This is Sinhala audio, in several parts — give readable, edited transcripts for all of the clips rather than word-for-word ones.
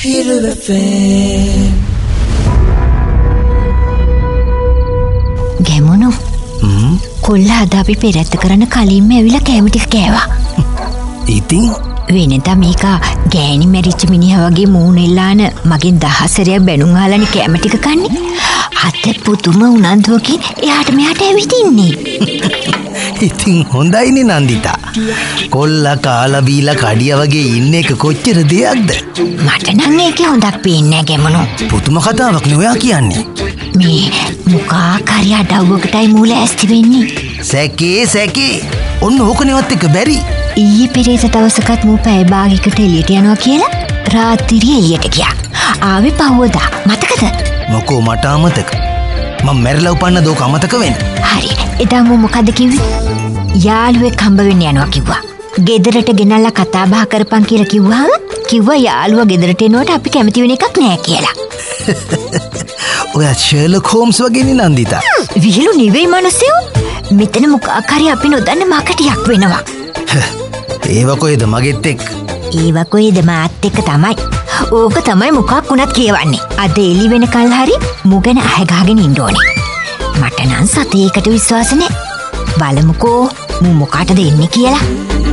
ගැමුණු කොල්ලා අද අපි පෙරත්ත කරන්න කලින්ම ඇවිල්ලා කෑම ටික කෑවා. ඉතින් වෙනදා මේක ගෑණි මැරිච්ච මිනිහා වගේ මූණ එල්ලාන මගෙන් 10 සැරයක් බැනුම් අහලානේ කෑම ටික කන්නේ. අත පුදුම උනන්දුවකින් එයාට මෙයාට ඇවිදින්නේ. ඉතින් හොඳයිනේ නන්දිතා. කොල්ලා කාලා බීලා කඩියා වගේ ඉන්න එක කොච්චර දෙයක්ද? මට නම් ඒකේ හොඳක් පේන්නේ නැහැ ගැමුණු. පුදුම කතාවක් නේ ඔයා කියන්නේ. මේ මුකා කාරිය අඩව්වකටයි මූල ඇස්ති වෙන්නේ. සැකේ ඔන්න ඕකනේවත් එක බැරි. ඊයේ පෙරේද දවසකත් මූ පැය භාගයකට එළියට යනවා කියලා රාත්‍රියේ එළියට ගියා. ආවේ පහුවදා. මතකද? මොකෝ මට අමතක. මම මැරිලා උපන්න දෝක අමතක වෙන්න. හරි. එදා මූ මොකද කිව්වේ? යාළුවෙක් හම්බ වෙන්න යනවා කිව්වා. ගෙදරට ගෙනල්ලා කතා බහ කරපන් කියලා කිව්වා යාළුවා ගෙදරට එනකොට අපි කැමති වෙන එකක් නෑ කියලා. ඔයා ෂර්ලොක් හෝම්ස් වගේනේ නන්දිතා. විහිළු නෙවෙයි මිනිස්සු. මෙතන මොකක් හරි අපි නොදන්න මාකටියක් වෙනවා. ඒව කොහෙද මගෙත් එක්ක? ඒව කොහෙද මාත් එක්ක තමයි. ඕක තමයි මොකක් වුණත් කියවන්නේ. අද එළි වෙනකල් හරි මුගෙන අහගාගෙන ඉන්න ඕනේ. මට නම් සතේකට විශ්වාස නෑ. බලමුකෝ මූ මොකටද එන්නේ කියලා.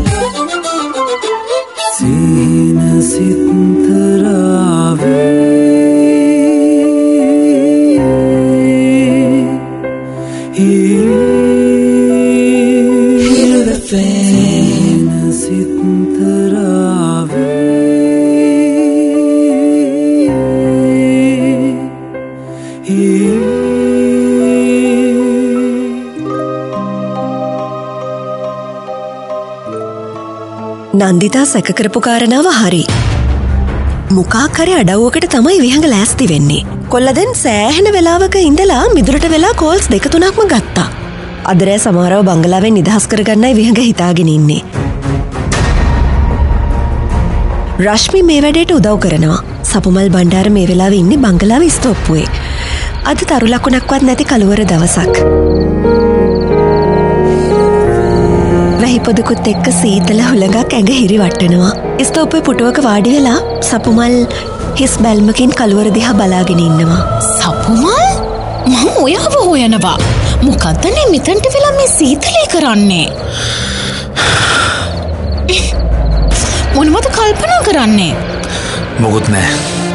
සීන සිතරාවේ නන්දිතා සැක කරපු කාරණාව හරි. මුකාක් හරි අඩව්වකට තමයි විහඟ ලෑස්ති වෙන්නේ. කොල්ලා දැන් සෑහෙන වෙලාවක ඉඳලා මිදුලට වෙලා කෝල්ස් 2-3ක්ම ගත්තා. අද රෑ සමහරව බංගලාවෙන් නිදහස් කරගන්නයි විහඟ හිතාගෙන ඉන්නේ. රශ්මි මේ වැඩේට උදව් කරනවා. සපුමල් බණ්ඩාර මේ වෙලාවේ ඉන්නේ බංගලාවේ ස්තෝප්පුවේ. අද තරු ලකුණක්වත් නැති කලවර දවසක්. වැහිපොදකුත් එක්ක සීතල හුළඟක් ඇඟ හිරි වට්ටනවා. ස්තෝප්පුවේ පුටුවක වාඩි වෙලා සපුමල් හිස් බැල්මකින් කලවර දිහා බලාගෙන ඉන්නවා. සපුමල්? මම ඔයාව හොයනවා. මොකද්ද නේ මෙතනට වෙලා මේ සීතලේ කරන්නේ? මොනවද කල්පනා කරන්නේ? මොකුත් නෑ.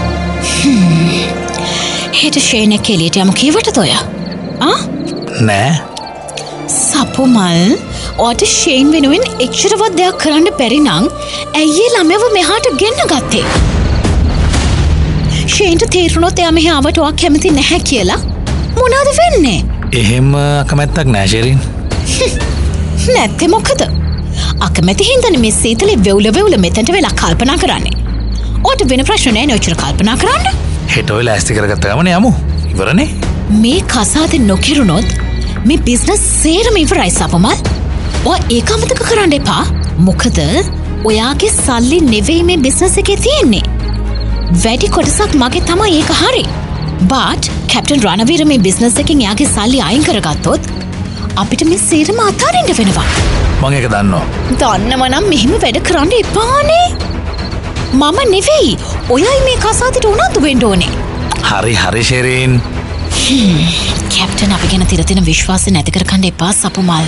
හෙට ෂේනේ කෙලියට යමු කීවටද ඔයා? නෑ. සපුමල් ඔයාට ෂේන් වෙනුවෙන් එච්චරවත් දෙයක් කරන්න බැරි නම් ඇයි ළමයව මෙහාට ගෙන්න ගත්තේ? ෂේන්ට තේරුණොත් එයා මෙහා ආවට ඔයා කැමති නැහැ කියලා මොනවද වෙන්නේ? එහෙම අකමැත්තක් නෑ ෂෙරින්. නැත්තේ මොකද? අකමැති හින්දානේ මේ සීතලේ වෙවුල මෙතනට වෙලා කල්පනා කරන්නේ. ඔයාට වෙන ප්‍රශ්න නෑ නේ ඔච්චර කල්පනා කරන්න. හෙට ඔය ලෑස්ති කරගත්ත ගමන යමු. ඉවරනේ. මේ කසාදේ නොකිරුණොත් මේ බිස්නස් සේරම ඉවරයි සපමල්. ඔයා ඒක අමතක කරන්න එපා. මොකද ඔයාගේ සල්ලි නෙවෙයි මේ බිස්නස් එකේ තියෙන්නේ. වැඩි කොටසක් මගේ තමයි ඒක හරි. but කැප්ටන් රණවීර මේ බිස්නස් එකෙන් එයාගේ සල්ලි අයින් කරගත්තොත් අපිට මේ සේරම අතාරින්න වෙනවා. මම ඒක දන්නවා. දන්නව නම් මෙහෙම වැඩ කරන්න එපානේ. මම නෙවෙයි. ඔයයි මේ කසාදෙට උනන්දු වෙන්න ඕනේ. හරි ෂෙරින්. කැප්ටන් අපි ගැන තිරතින විශ්වාසය නැති කරගන්න එපා සපුමල්.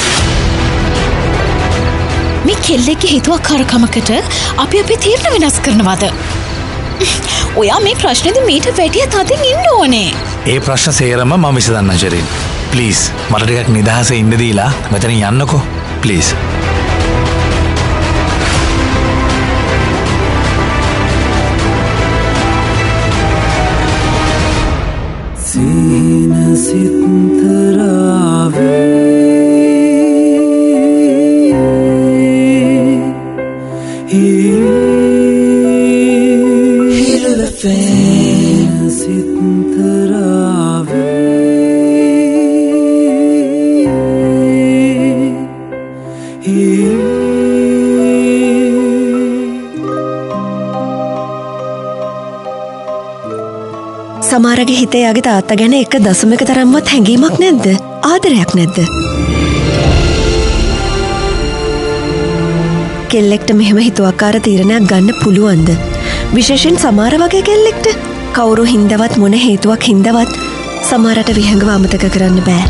මේ කෙල්ලෙක්ගේ හිතුවක්කාරකමකට අපි අපේ තීරණ වෙනස් කරනවද? ඔයා මේ ප්‍රශ්නේදී මීට වැඩිය තදින් ඉන්න ඕනේ. ඒ ප්‍රශ්න සේරම මම විසඳන්නම් ෂෙරින්. ප්ලීස් මට ටිකක් නිදහසේ ඉන්න දීලා මෙතනින් යන්නකෝ. ප්ලීස්. සීන සිතරාවේ සමහරගේ හිතේ යාගේ තාත්තා ගැන 1.1 තරම්වත් හැඟීමක් නැද්ද? ආදරයක් නැද්ද? කෙල්ලෙක්ට මෙහෙම හිතුවක්කාර තීරණයක් ගන්න පුළුවන්ද? විශේෂයෙන් සමහර වගේ කෙල්ලෙක්ට කවුරු හින්දවත් මොන හේතුවක් හින්දවත් සමහරට විහඟව අමතක කරන්න බෑ.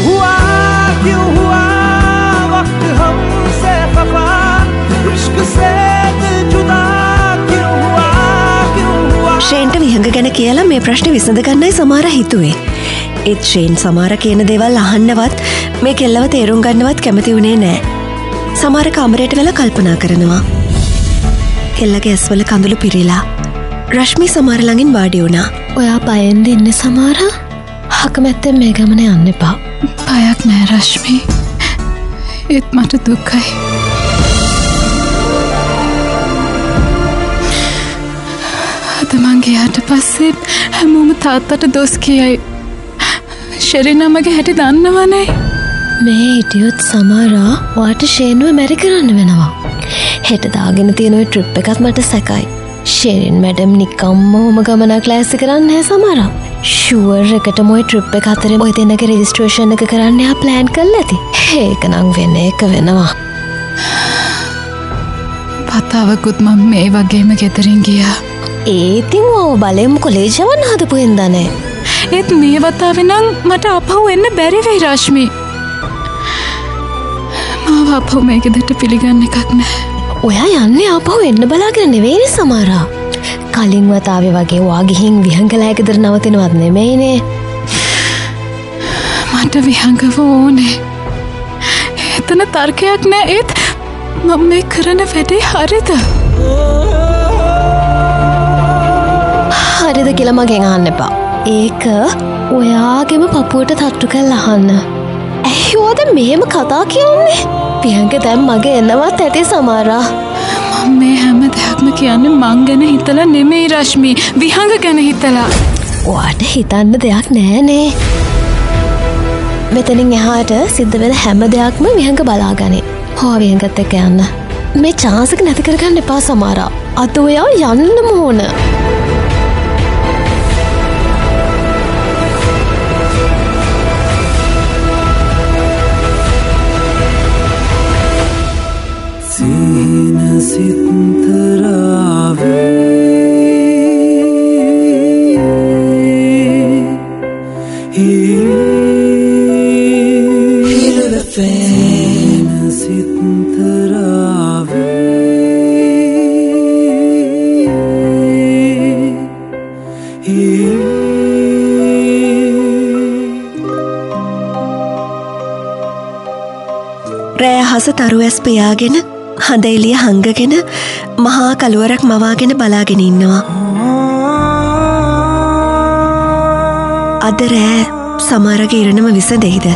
ෂේන්ට විහඟ ගැන කියලා මේ ප්‍රශ්න විසඳ ගන්නයි සමහර හිතුවේ. ඒත් ෂේන් සමහර කියන දේවල් අහන්නවත් මේ කෙල්ලව තේරුම් ගන්නවත් කැමති වුණේ නෑ. සමහර කාමරයට වෙලා කල්පනා කරනවා. කෙල්ලගේ ඇස්වල කඳුළු පිරීලා රශ්මි සමහර ළඟින් වාඩි වුණා. ඔයා බයෙන් ඉන්නේ සමහර? හකමැත්තෙන් මේ ගමන යන්න එපා. බයක් නෑ රශ්මි. ඒත් මට දුකයි. අද මං ගියාට පස්සේ හැමෝම තාත්තට දොස් කියයි. ෂෙරින් අම්මගේ හැටි දන්නවනේ. මේ හිටියොත් සමහරා ඔයාට ෂේන්ව මැරි කරන්න වෙනවා. හෙට දාගෙන තියෙන ඔය ට්‍රිප් එකත් මට සැකයි. ෂෙරින් මැඩම් නිකම්ම ඔහොම ගමනක් ලෑස්ති කරන්නේ නැහැ සමහරා. ෂුවර් එකටම ඔය ට්‍රිප් එක අතරේ ඔය දෙන්නගේ රෙජිස්ට්‍රේෂන් එක කරන්න යා ප්ලෑන් කරලා ඇති. ඒක නම් වෙන එක වෙනවා. පතාවකුත් මම මේ වගේම ගෙදරින් ගියා. ඒතින් ඔව බලෙම කොලේජ් යවන්න හදපු හින්දානේ. ඒත් මේ වතාවේ නම් මට අපහු එන්න බැරි වෙයි රශ්මි. මාව අපහු මේ ගෙදරට පිළිගන්න එකක් නැහැ. ඔයා යන්නේ අපහු එන්න බලාගෙන නෙවෙයිනේ සමහරා. කලින් වතාවේ වගේ ඔයා ගිහින් විහංගලා ගෙදර නවතිනවත් නෙමෙයිනේ. මට විහංගව ඕනේ. එතන තර්කයක් නෑ. ඒත් මම මේ කරන වැඩේ හරිද? හරිද කියලා මගෙන් අහන්න එපා. ඒක ඔයාගෙම පපුවට තට්ටු කරලා අහන්න. ඇයි ඔයාද මෙහෙම කතා කියන්නේ? විහංග දැන් මගේ එන්නවත් ඇති සමහරා. මම මේ හැම දෙයක්ම කියන්නේ මං ගැන හිතලා නෙමෙයි රශ්මි. විහංග ගැන හිතලා. ඔයාට හිතන්න දෙයක් නෑනේ. මෙතනින් එහාට සිද්ධ වෙන හැම දෙයක්ම විහංග බලාගනි. හොව විහංගත් එක්ක යන්න. මේ chance එක නැති කරගන්න එපා සමහරා. අද ඔයා යන්නම ඕන. සීන සිත්තරාවේ හිරවැෆේන සිත්තරාවේ රෑ හස තරු ඇස් පියාගෙන හඳ එළිය හංගගෙන මහා කළුවරක් මවාගෙන බලාගෙන ඉන්නවා. අද රෑ සමහරගේ ඉරණම විසඳෙයිද?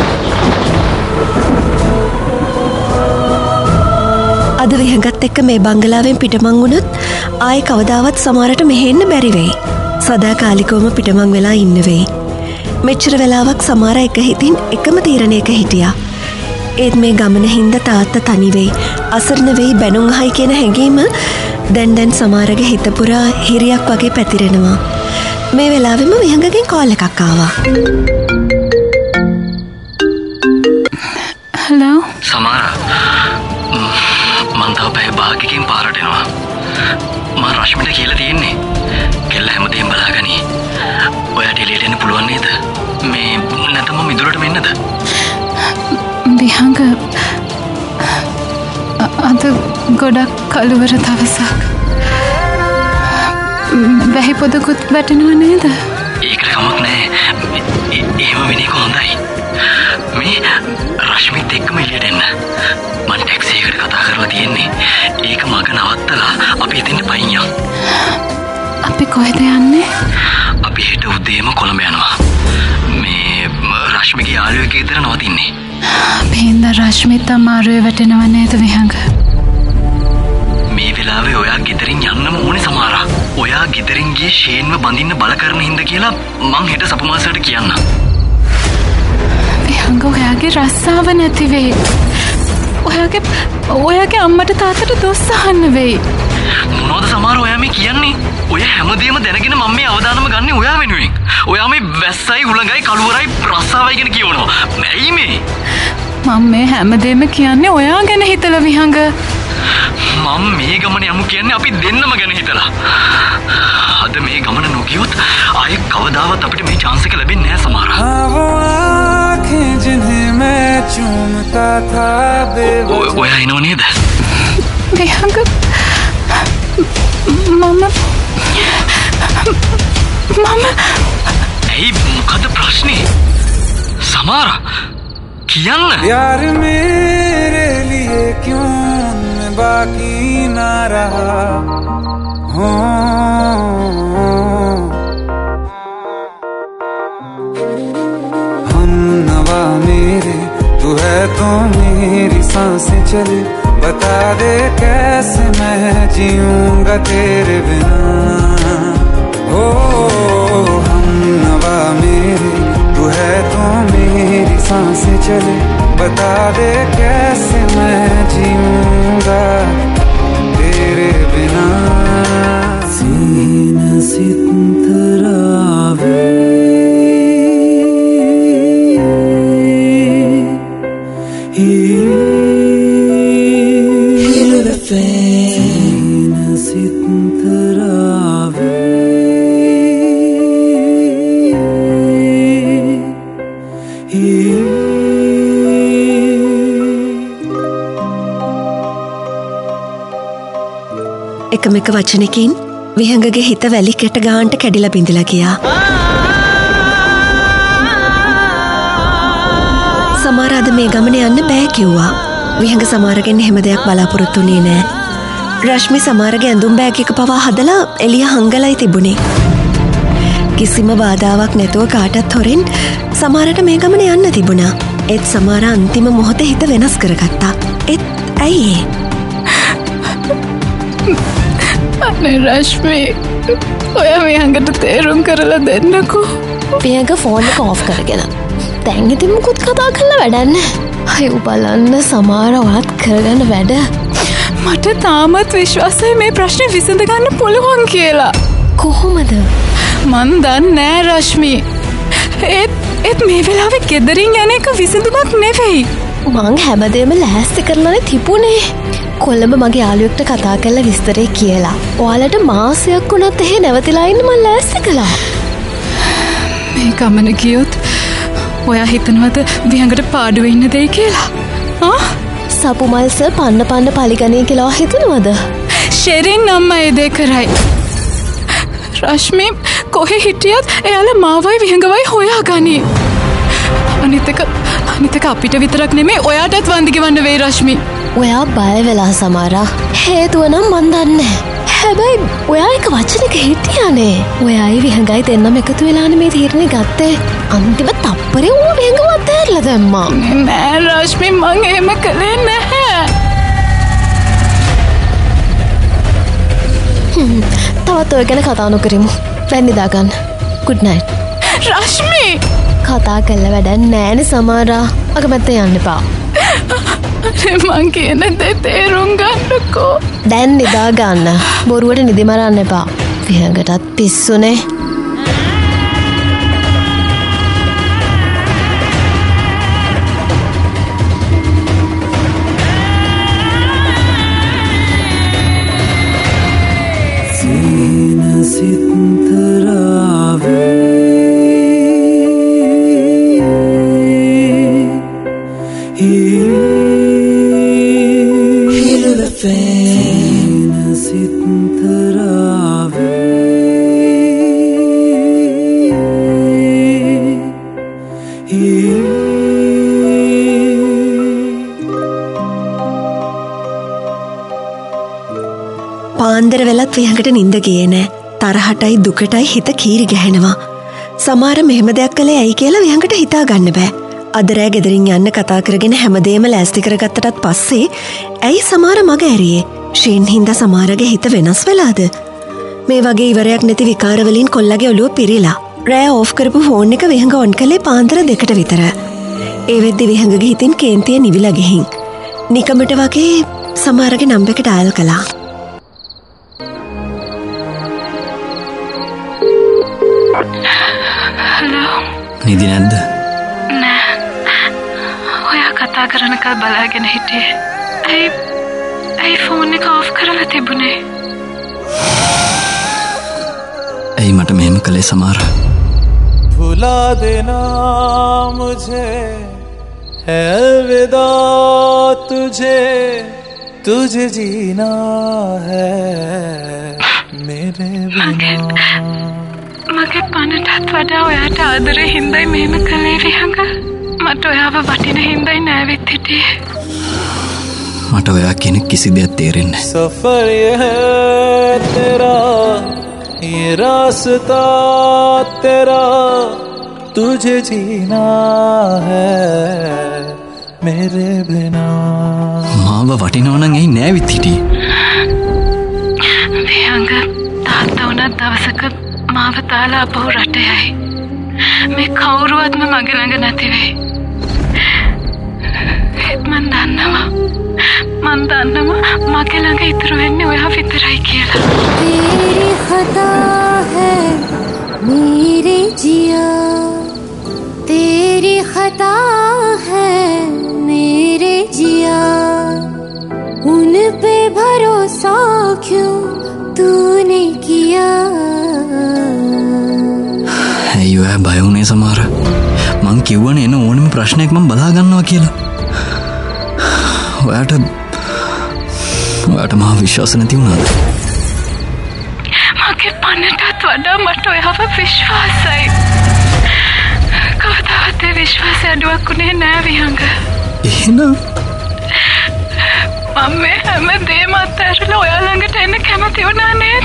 අද විහඟත් එක්ක මේ බංගලාවෙන් පිටමං වුණොත් ආයේ කවදාවත් සමහරට මෙහෙන්න බැරි වෙයි. සදාකාලිකවම පිටමං වෙලා ඉන්න වෙයි. මෙච්චර වෙලාවක් සමහර එක හිතින් එකම තීරණයක හිටියා. ඒත් මේ ගමන හින්දා තාත්තා තනි වෙයි, අසරණ වෙයි, බැනුම් අහයි කියන හැඟීම දැන් සමහරගේ හිත පුරා හිරියක් වගේ පැතිරෙනවා. මේ වෙලාවෙම විහඟගෙන් කෝල් එකක් ආවා. හලෝ සමහර මං තව පැය භාගයකින් පාරට එනවා. මම රශ්මිට කියලා තියෙන්නේ කෙල්ල හැමදේම බලාගනි. ඔයාට එළියට එන්න පුළුවන් නේද? මේ නැත්නම් මම ඉදිරියට මෙන්නද? විහංග අද ගොඩක් කළුවර දවසක්. වැහි පොදකුත් වැටෙනව නේද? ඒකට කමක් නෑ. එහෙම වෙන එක හොඳයි. මේ රශ්මිත් එක්කම එළියට එන්න. මම ටැක්සි එකට කතා කරලා තියෙන්නේ. ඒක මග නවත්තලා අපි එතෙන්ට පයින් යමු. අපි කොහෙද යන්නේ? අපි හෙට උදේම කොළඹ යනවා. මේ රශ්මිගේ යාළුවෙක් ගෙදර නවතින්නේ. අපින්ද රශ්මිත් අමාරුවේ වැටෙනව නේද විහංග? මේ වෙලාවේ ඔයා ගෙදරින් යන්නම ඕනේ සමහරා. ඔයා ගෙදරින් ගියේ ෂේන්ව බඳින්න බල කරන හින්දා කියලා මං හෙට සපුමාසයට කියන්න. විහංග ඔයාගේ රස්සාව නැති වෙයි. ඔයාගේ අම්මට තාත්තට දොස් අහන්න වෙයි. මොනවද සමහර ඔයා මේ කියන්නේ? ඔය හැමදේම දැනගෙන මම මේ අවදානම ගන්නේ ඔයා වෙනුවෙන්. ඔයා මේ වැස්සයි හුළඟයි කළුවරයි රස්සාවයි ගැන කියවනවා. ඇයි මේ? මම මේ හැමදේම කියන්නේ ඔයා ගැන හිතලා විහංග. මම මේ ගමන යමු කියන්නේ අපි දෙන්නම ගැන හිතලා. අද මේ ගමන නොගියොත් ආයෙ කවදාවත් අපිට මේ chance එක ලැබෙන්නේ නැහැ සමහරවිට. आँखें जिन्हें मैं चूमता था बेवजह. ඔයා එනව නේද? විහංග මම ඇයි මොකද ප්‍රශ්නේ? සමහර කියන්න. यार मेरे लिए क्यों मैं बाकी ना रहा हम नवा मेरे तू है तो मेरी सांसें चले बता दे कैसे मैं जीऊंगा तेरे बिना हो हम नवा मेरे तू है तो मेरी सांसें चले बता दे कैसे मैं जीऊंगा तेरे बिना सीना सितरावे सीना सितरावे එකම එක වචනකින් විහංගගේ හිත වැලි කෙට ගාන්ට කැඩිලා බිඳිලා ගියා. සමහර අද මේ ගමන යන්න බෑ කිව්වා. විහංග සමහරගෙන් එහෙම දෙයක් බලාපොරොත්තු වෙන්නේ නෑ. රශ්මි සමහරගේ ඇඳුම් බෑග් එක පවා හදලා එළිය හංගලයි තිබුණේ. කිසිම බාධාවක් නැතුව කාටත් හොරෙන් සමහරට මේ ගමන යන්න තිබුණා. ඒත් සමහර අන්තිම මොහොතේ හිත වෙනස් කරගත්තා. ඒත් ඇයි ඒ? අනේ රශ්මි ඔයා විහංගට තේරුම් කරලා දෙන්නකෝ. විහංග ෆෝන් එක ඕෆ් කරගෙන දැන් ඉතින් මුකුත් කතා කරලා වැඩක් නැහැ. අයෝ බලන්න සමහර ඔයත් කරගන්න වැඩ. මට තාමත් විශ්වාසයි මේ ප්‍රශ්නේ විසඳ ගන්න පුළුවන් කියලා. කොහොමද? මන් දන්නේ නෑ රශ්මි. ඒත් මේ වෙලාවේ ගෙදරින් යන එක විසඳුමක් නෙවෙයි. මං හැමදේම ලෑස්ති කරලානේ තිබුණේ. කොළඹ මගේ යාළුවෙක්ට කතා කරලා විස්තරේ කියලා. ඔයාලට මාසයක් වුණත් එහෙ නැවතිලා ඉන්න මං ලෑස්ති කළා. මේ ගමන ගියොත් ඔයා හිතනවද විහංගට පාඩුවේ ඉන්න දෙයි කියලා? සපුමල් සර් පන්න පලිගණේ කියලා හිතනවද? ෂෙරින් අම්මා ඒ දේ කරයි. රශ්මි කොහෙ හිටියත් එයාලා මාවයි විහංගවයි හොයාගනි. අනිත් එක අපිට විතරක් නෙමෙයි ඔයාටත් වන්දි ගෙවන්න වෙයි රශ්මි. ඔයා බය වෙලා සමහරා. හේතුව නම් මන් දන්නේ. හැබැයි ඔයා එක වචනක හිටියානේ. ඔයායි විහංගයි දෙන්නම එකතු වෙලානේ මේ තීරණය ගත්තේ. අන්තිම තප්පරේ ඌ විහංගව අතහැරලා දැම්මා. නෑ රශ්මි මං එහෙම කළේ නැහැ. තවත් ඔය ගැන කතා නොකරමු. දැන් නිදා ගන්න. good night. රශ්මි කතා කරලා වැඩක් නෑනේ සමහරා. අකමැත්තෙන් යන්න එපා. මං කියන දේ තේරුම් ගන්නකෝ. දැන් නිදා ගන්න. බොරුවට නිදි මරන්න එපා. විහංගටත් පිස්සුනේ. सीना सितरावे පාන්දර වෙලත් විහඟට නින්ද ගියේ නෑ. තරහටයි දුකටයි හිත කීරි ගැහෙනවා. සමහර මෙහෙම දෙයක් කළේ ඇයි කියලා විහඟට හිතා ගන්න බෑ. අද රෑ ගෙදරින් යන්න කතා කරගෙන හැමදේම ලෑස්ති කරගත්තටත් පස්සේ ඇයි සමහර මග ඇරියේ? ෂේන් හින්දා සමහරගේ හිත වෙනස් වෙලාද? මේ වගේ ඉවරයක් නැති විකාර වලින් කොල්ලගේ ඔළුව පිරීලා. රෑ ඕෆ් කරපු ෆෝන් එක විහඟ ඔන් කළේ පාන්දර 2ට විතර. ඒ වෙද්දි විහඟගේ හිතින් කේන්තිය නිවිලා ගිහින්. නිකමට වගේ සමහරගේ නම්බර් එකට ඩයල් කළා. නිදි නැද්ද? නෑ. ඔයා කතා කරනකල් බලාගෙන හිටියේ. ඇයි ෆෝන් එක ඔෆ් කරලා තිබුණේ? ඇයි මට මෙහෙම කළේ සමහර? भुला देना मुझे है अलविदा तुझे तुझे जीना है मेरे बिना. මගේ පණටත් වඩා ඔයාට ආදරේ හින්දයි මෙහෙම කළේ විහඟ. මට ඔයාව වටින හින්දයි නෑවිත් හිටියේ. මට ඔයා කියන කිසි දෙයක් තේරෙන්නේ නැහැ. सफर ये है तेरा ये रास्ता तेरा तुझे जीना है मेरे बिना. මාව වටිනව නම් ඇයි නෑවිත් හිටියේ? විහඟ තාත්තා උනත් දවසක මාව තාලා අපහු රට යයි. මේ කවුරුවත්ම මගේ ළඟ නැති වෙයි. මන් දන්නවා මගේ ළඟ ඉතුරු වෙන්නේ ඔයා විතරයි කියලා. तेरी खता है मेरे जिया तेरी खता है मेरे जिया उन पे भरोसा क्यों तूने किया. ඇයි ඔයා බය වුනේ සමහර? මං කිව්වනේ එන ඕනෙම ප්‍රශ්නයක් මං බලා ගන්නවා කියලා. ඔයාට මාව විශ්වාස නැති වුණාද? මගේ පණටත් වඩා මට ඔයාව විශ්වාසයි. කවදාවත් ඒ විශ්වාසය අඩුවක් උනේ නෑ විහඟ. එහෙනම් මම මේ හැම දෙයක්ම අත්හැරලා ඔයා ළඟට එන්න කැමති වුණා නේද?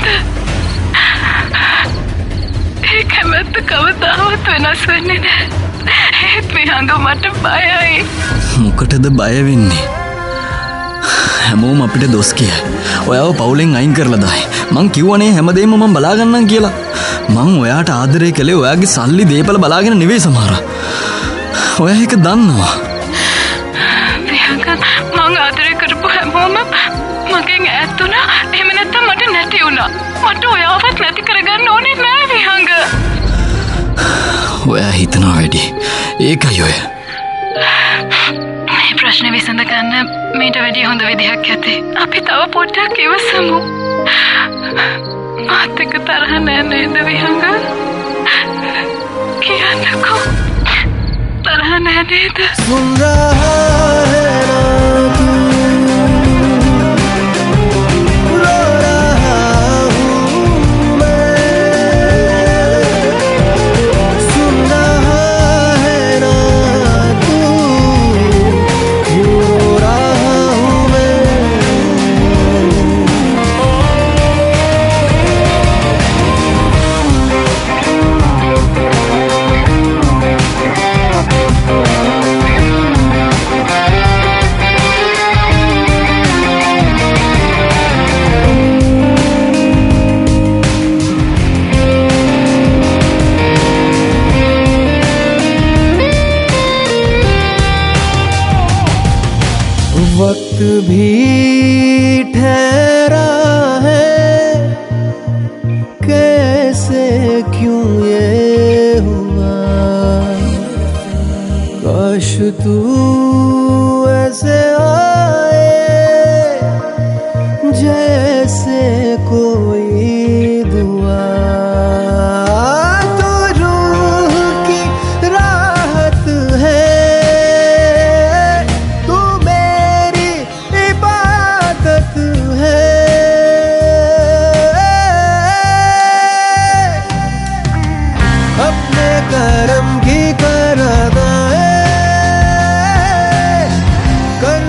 ඒ කැමැත්ත කවදාවත් වෙනස් වෙන්නේ නෑ. ඒත් විහඟ මට බයයි. මොකටද බය වෙන්නේ? හැමෝම අපිට දොස් කියයි. ඔයාව පවුලෙන් අයින් කරලා දායි. මං කිව්වනේ හැමදේම මං බලා ගන්නම් කියලා. මං ඔයාට ආදරය කළේ ඔයාගේ සල්ලි දීපල බලාගෙන නෙවෙයි සමහර. ඔයා ඒක දන්නවා. විහඟ මං ආදරය කරපු හැමෝම මගෙන් ඈත් වුණා. එහෙම නැත්නම් මට නැති වුණා. මට ඔයාවත් නැති කරගන්න ඕනේ නෑ විහඟ. ඔයා හිතනවා වැඩි. ඒකයි ඔය. මේ ප්‍රශ්නේ විසඳ ගන්න මීට වැඩිය හොඳ විදිහක් ඇති. අපි තව පොඩ්ඩක් ඉවසමු. මාත් එක්ක තරහ නෑ නේද විහඟ? කියන්නකෝ. තරහ නෑ නේද? सुन रहा है ना तू रो रहा हूँ मैं सुन रहा है ना तू क्यों रो रहा हूँ वक्त भी ठहरा है कैसे क्यों ये हुआ काश तू ऐसे आए जैसे कोई दुआ तो रूह की राहत है करम की कर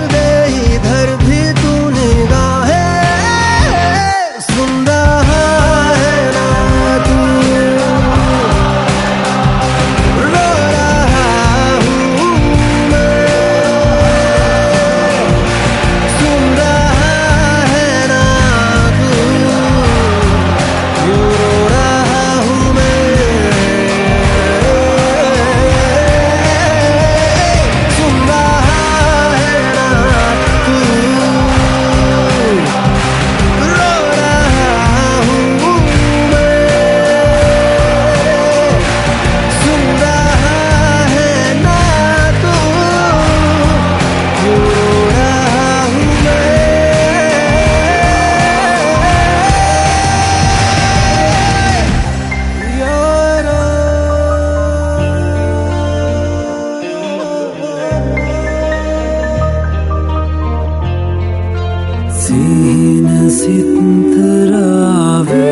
चिंतरावे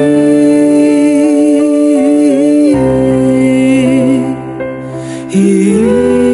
हे